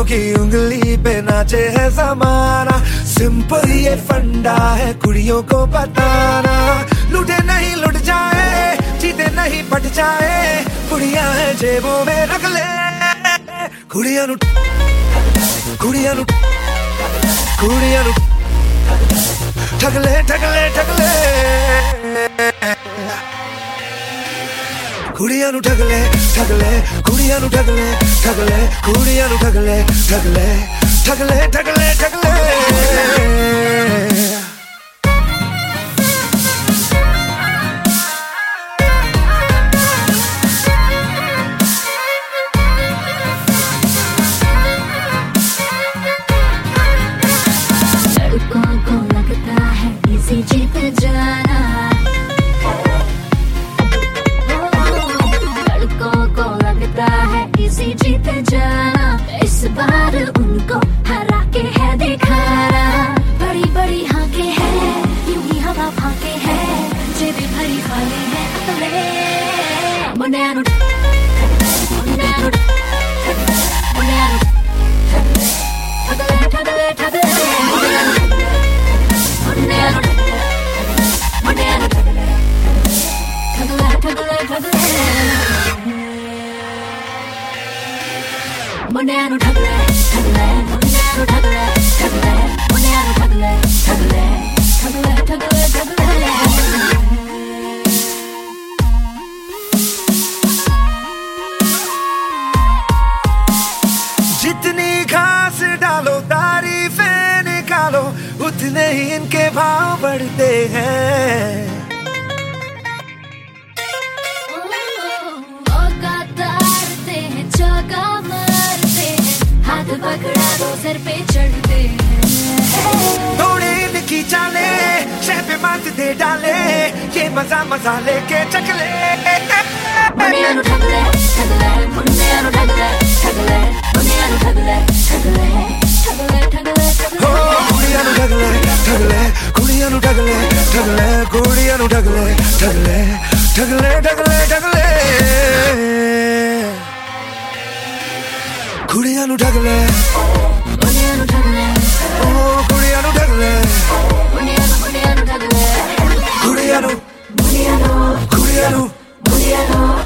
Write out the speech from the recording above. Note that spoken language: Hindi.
की उंगली पे नाचे है जमाना। सिंपल ये फंडा है कुड़ियों को बताना। लूटे नहीं लुट जाए, जीते नहीं पट जाए, कुड़ियां है जेबों में रख ले। कुड़ियां नु कुड़ियां नु कुड़ियां नु ठग ले ठग ले ठग ले। कुड़ियां नु ठग ले ठग ले, कुड़ियां नु ठग ले ठग ले, कुड़ियां नु ठग ले ठग ले ठग ले ठग ले ठग ले। लड़कों को लगता है इसी जीत जाना, लड़कों को लगता है इसी जीत जाना। इस बार उनको हरा के है दिखाना। बड़ी बड़ी हाके हैं, यूं ही हवा फाके हैं, जेबें भरी खाली है अकले। मुन्निया नु मुन्निया नु मुन्निया नु ठगले ठगले ठगले, मुन्निया नु मुन्निया नु मुन्निया नु ठगले ठगले ठगले, मुन्निया नु ठगले ठगले, मुन्निया नु ठगले ठगले, मुन्निया नु ठगले ठगले ठगले ठगले ठगले। जितनी घास डालो तारीफें निकालो, उतने ही इनके भाव बढ़ते हैं। मौका तारते हैं, चौका मारते हैं, हाथ पकड़ा दो सर पे चढ़ते हैं। थोड़े इनकी चाले शह पे मात दे डाले, ये मजा मजा लेके चख ले। मुन्निया नु ठगले ठगले, मुन्निया नु ठगले ठगले, मुन्निया नु ठगले ठगले ठगले ठगले ठगले। हो कुड़ियां नु ठगले ठगले, कुड़ियां नु ठगले ठगले, कुड़ियां नु ठगले ठगले ठगले ठगले ठगले। कुड़ियां नु ठगले, मुन्निया नु ठगले, ओ कुड़ियां नु ठगले, मुन्निया नु ठगले, कुड़ियां नु मुन्निया नु कुड़ियां नु मुन्निया नु